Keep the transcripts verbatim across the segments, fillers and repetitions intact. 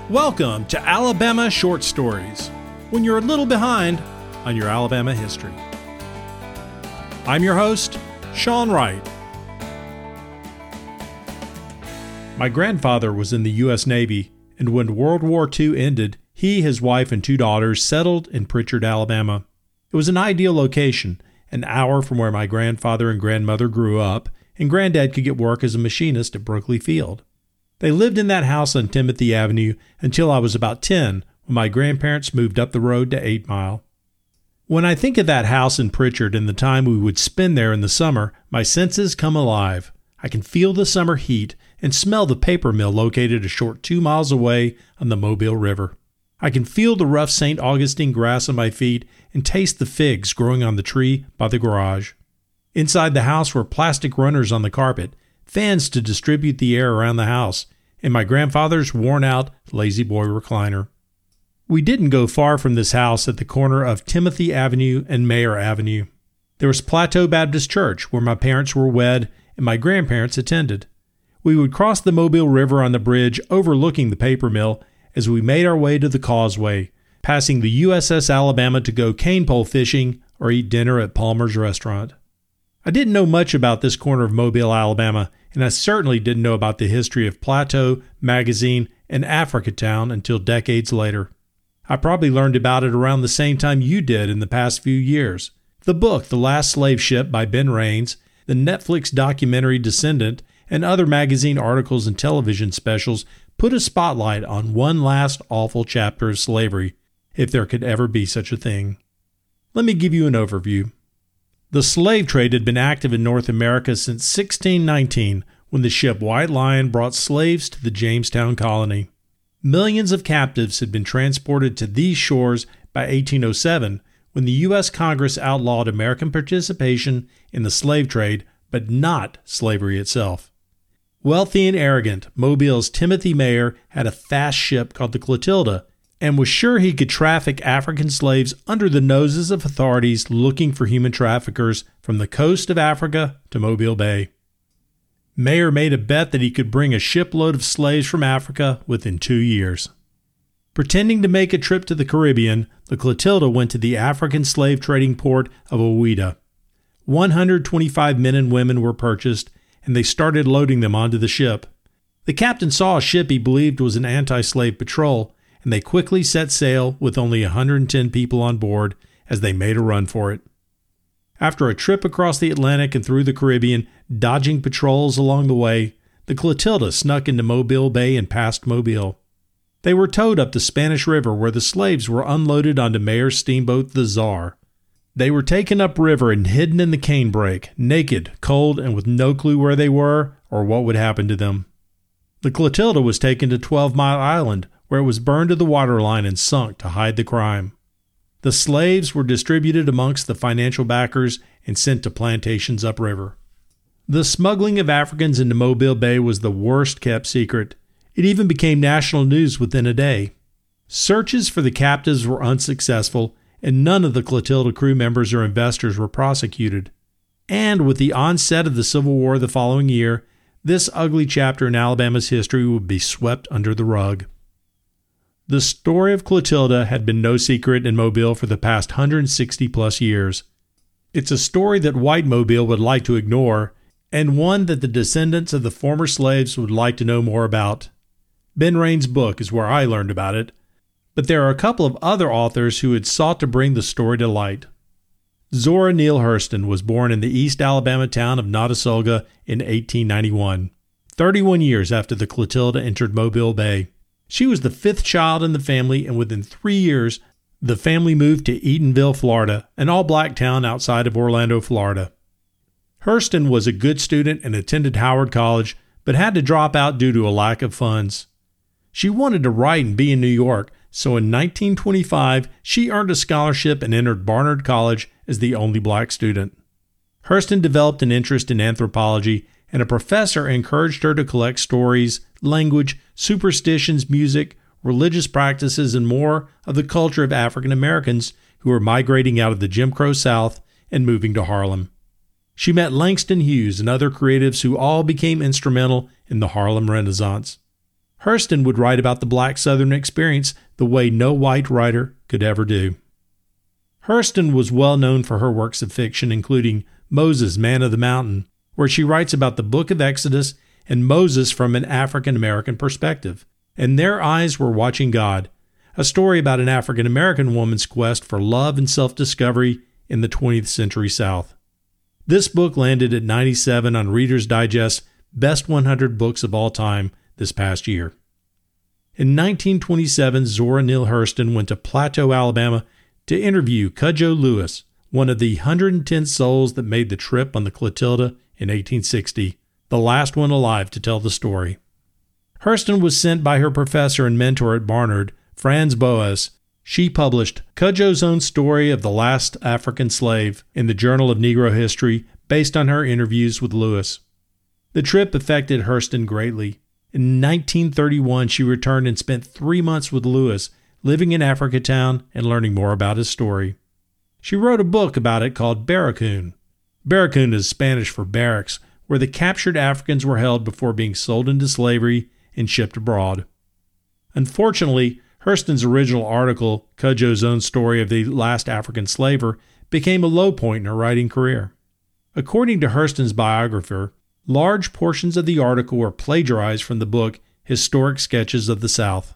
Welcome to Alabama Short Stories, when you're a little behind on your Alabama history. I'm your host, Sean Wright. My grandfather was in the U S Navy, and when World War Two ended, he, his wife, and two daughters settled in Pritchard, Alabama. It was an ideal location, an hour from where my grandfather and grandmother grew up, and Granddad could get work as a machinist at Brookley Field. They lived in that house on Timothy Avenue until I was about ten, when my grandparents moved up the road to eight Mile. When I think of that house in Pritchard and the time we would spend there in the summer, my senses come alive. I can feel the summer heat and smell the paper mill located a short two miles away on the Mobile River. I can feel the rough Saint Augustine grass on my feet and taste the figs growing on the tree by the garage. Inside the house were plastic runners on the carpet, fans to distribute the air around the house, and my grandfather's worn-out lazy-boy recliner. We didn't go far from this house at the corner of Timothy Avenue and Mayer Avenue. There was Plateau Baptist Church, where my parents were wed and my grandparents attended. We would cross the Mobile River on the bridge overlooking the paper mill as we made our way to the causeway, passing the U S S Alabama to go cane pole fishing or eat dinner at Palmer's Restaurant. I didn't know much about this corner of Mobile, Alabama, and I certainly didn't know about the history of Plateau, Magazine, and Africatown until decades later. I probably learned about it around the same time you did in the past few years. The book, The Last Slave Ship by Ben Raines, the Netflix documentary Descendant, and other magazine articles and television specials put a spotlight on one last awful chapter of slavery, if there could ever be such a thing. Let me give you an overview. The slave trade had been active in North America since sixteen nineteen, when the ship White Lion brought slaves to the Jamestown colony. Millions of captives had been transported to these shores by eighteen oh seven, when the U S Congress outlawed American participation in the slave trade, but not slavery itself. Wealthy and arrogant, Mobile's Timothy Mayer had a fast ship called the Clotilda, and was sure he could traffic African slaves under the noses of authorities looking for human traffickers from the coast of Africa to Mobile Bay. Mayer made a bet that he could bring a shipload of slaves from Africa within two years. Pretending to make a trip to the Caribbean, the Clotilda went to the African slave trading port of Ouidah. one hundred twenty-five men and women were purchased, and they started loading them onto the ship. The captain saw a ship he believed was an anti-slave patrol, and they quickly set sail with only one hundred ten people on board as they made a run for it. After a trip across the Atlantic and through the Caribbean, dodging patrols along the way, the Clotilda snuck into Mobile Bay and past Mobile. They were towed up the Spanish River, where the slaves were unloaded onto Mayer's steamboat, the Czar. They were taken upriver and hidden in the canebrake, naked, cold, and with no clue where they were or what would happen to them. The Clotilda was taken to Twelve Mile Island, where it was burned to the waterline and sunk to hide the crime. The slaves were distributed amongst the financial backers and sent to plantations upriver. The smuggling of Africans into Mobile Bay was the worst-kept secret. It even became national news within a day. Searches for the captives were unsuccessful, and none of the Clotilda crew members or investors were prosecuted. And with the onset of the Civil War the following year, this ugly chapter in Alabama's history would be swept under the rug. The story of Clotilda had been no secret in Mobile for the past one hundred sixty plus years. It's a story that white Mobile would like to ignore, and one that the descendants of the former slaves would like to know more about. Ben Raines' book is where I learned about it, but there are a couple of other authors who had sought to bring the story to light. Zora Neale Hurston was born in the East Alabama town of Notasulga in eighteen ninety-one, thirty-one years after the Clotilda entered Mobile Bay. She was the fifth child in the family, and within three years, the family moved to Eatonville, Florida, an all-black town outside of Orlando, Florida. Hurston was a good student and attended Howard College, but had to drop out due to a lack of funds. She wanted to write and be in New York, so in nineteen twenty-five, she earned a scholarship and entered Barnard College as the only black student. Hurston developed an interest in anthropology, and a professor encouraged her to collect stories, language, superstitions, music, religious practices, and more of the culture of African Americans who were migrating out of the Jim Crow South and moving to Harlem. She met Langston Hughes and other creatives who all became instrumental in the Harlem Renaissance. Hurston would write about the black Southern experience the way no white writer could ever do. Hurston was well known for her works of fiction, including Moses, Man of the Mountain, where she writes about the book of Exodus and Moses from an African-American perspective. And Their Eyes Were Watching God, a story about an African-American woman's quest for love and self-discovery in the twentieth century South. This book landed at ninety-seven on Reader's Digest's Best one hundred Books of All Time this past year. In nineteen twenty-seven, Zora Neale Hurston went to Plateau, Alabama to interview Cudjoe Lewis, one of the one hundred ten souls that made the trip on the Clotilda in eighteen sixty, the last one alive to tell the story. Hurston was sent by her professor and mentor at Barnard, Franz Boas. She published Cudjoe's own story of the last African slave in the Journal of Negro History based on her interviews with Lewis. The trip affected Hurston greatly. In nineteen thirty-one, she returned and spent three months with Lewis, living in Africatown and learning more about his story. She wrote a book about it called Barracoon. Barracoon is Spanish for barracks, where the captured Africans were held before being sold into slavery and shipped abroad. Unfortunately, Hurston's original article, Cudjoe's own story of the last African slaver, became a low point in her writing career. According to Hurston's biographer, large portions of the article were plagiarized from the book Historic Sketches of the South.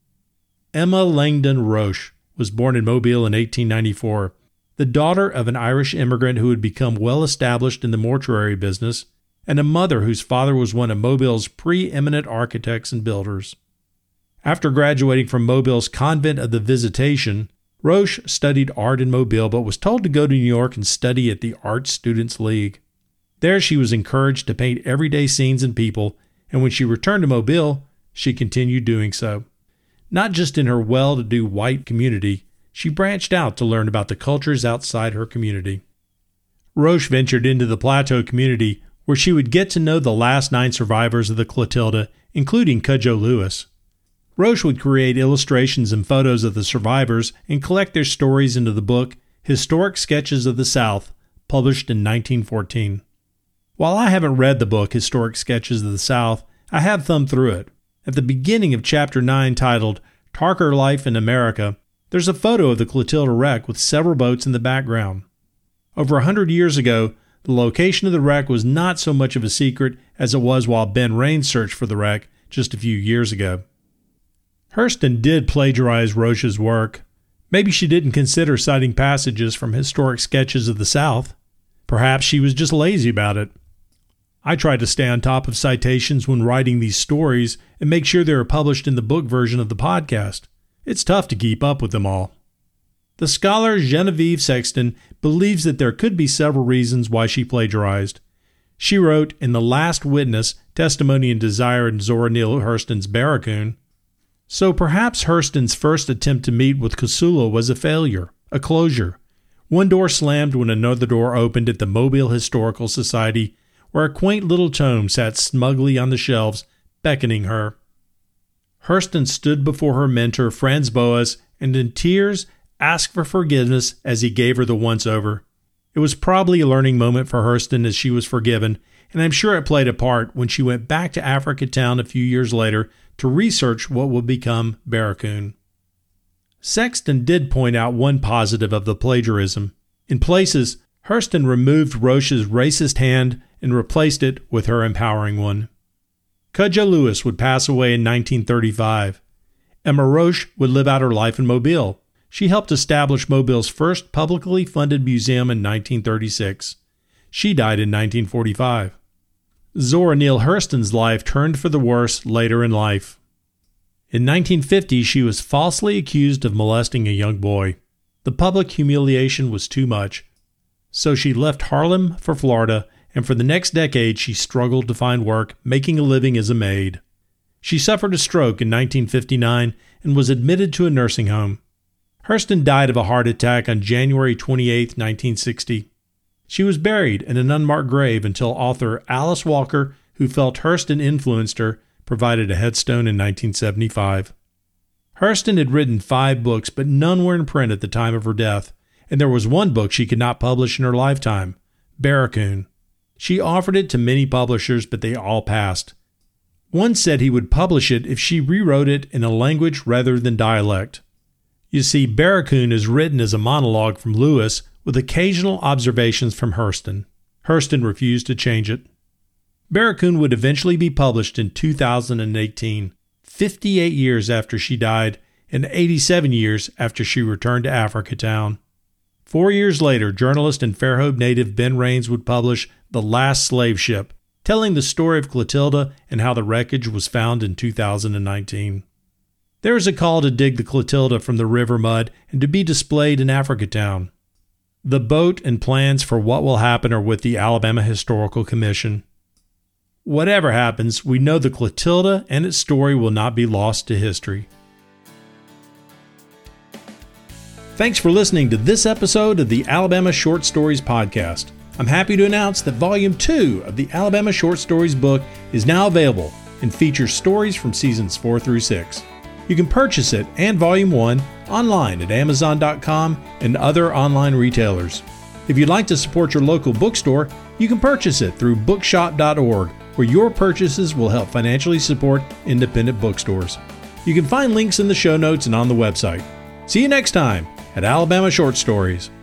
Emma Langdon Roche was born in Mobile in eighteen ninety-four, the daughter of an Irish immigrant who had become well established in the mortuary business, and a mother whose father was one of Mobile's preeminent architects and builders. After graduating from Mobile's Convent of the Visitation, Roche studied art in Mobile but was told to go to New York and study at the Art Students League. There she was encouraged to paint everyday scenes and people, and when she returned to Mobile, she continued doing so. Not just in her well-to-do white community, she branched out to learn about the cultures outside her community. Roche ventured into the Plateau community, where she would get to know the last nine survivors of the Clotilda, including Cudjoe Lewis. Roche would create illustrations and photos of the survivors and collect their stories into the book Historic Sketches of the South, published in nineteen fourteen. While I haven't read the book Historic Sketches of the South, I have thumbed through it. At the beginning of Chapter nine, titled Tarker Life in America, there's a photo of the Clotilda wreck with several boats in the background. Over a hundred years ago, the location of the wreck was not so much of a secret as it was while Ben Raines searched for the wreck just a few years ago. Hurston did plagiarize Roche's work. Maybe she didn't consider citing passages from Historic Sketches of the South. Perhaps she was just lazy about it. I try to stay on top of citations when writing these stories and make sure they are published in the book version of the podcast. It's tough to keep up with them all. The scholar Genevieve Sexton believes that there could be several reasons why she plagiarized. She wrote in The Last Witness, Testimony and Desire in Zora Neale Hurston's Barracoon. So perhaps Hurston's first attempt to meet with Kosula was a failure, a closure. One door slammed when another door opened at the Mobile Historical Society, where a quaint little tome sat smugly on the shelves, beckoning her. Hurston stood before her mentor, Franz Boas, and in tears asked for forgiveness as he gave her the once-over. It was probably a learning moment for Hurston as she was forgiven, and I'm sure it played a part when she went back to Africatown a few years later to research what would become Barracoon. Sexton did point out one positive of the plagiarism. In places, Hurston removed Roche's racist hand and replaced it with her empowering one. Cudjoe Lewis would pass away in nineteen thirty-five. Emma Roche would live out her life in Mobile. She helped establish Mobile's first publicly funded museum in nineteen thirty-six. She died in nineteen forty-five. Zora Neale Hurston's life turned for the worse later in life. In nineteen fifty, she was falsely accused of molesting a young boy. The public humiliation was too much, so she left Harlem for Florida, and for the next decade she struggled to find work, making a living as a maid. She suffered a stroke in nineteen fifty-nine and was admitted to a nursing home. Hurston died of a heart attack on January twenty-eighth, nineteen sixty. She was buried in an unmarked grave until author Alice Walker, who felt Hurston influenced her, provided a headstone in nineteen seventy-five. Hurston had written five books, but none were in print at the time of her death, and there was one book she could not publish in her lifetime, Barracoon. She offered it to many publishers, but they all passed. One said he would publish it if she rewrote it in a language rather than dialect. You see, Barracoon is written as a monologue from Lewis with occasional observations from Hurston. Hurston refused to change it. Barracoon would eventually be published in two thousand eighteen, fifty-eight years after she died and eighty-seven years after she returned to Africa Town. Four years later, journalist and Fairhope native Ben Raines would publish The Last Slave Ship, telling the story of Clotilda and how the wreckage was found in two thousand nineteen. There is a call to dig the Clotilda from the river mud and to be displayed in Africa Town. The boat and plans for what will happen are with the Alabama Historical Commission. Whatever happens, we know the Clotilda and its story will not be lost to history. Thanks for listening to this episode of the Alabama Short Stories Podcast. I'm happy to announce that Volume two of the Alabama Short Stories book is now available and features stories from seasons four through six. You can purchase it and Volume one online at amazon dot com and other online retailers. If you'd like to support your local bookstore, you can purchase it through bookshop dot org, where your purchases will help financially support independent bookstores. You can find links in the show notes and on the website. See you next time at Alabama Short Stories.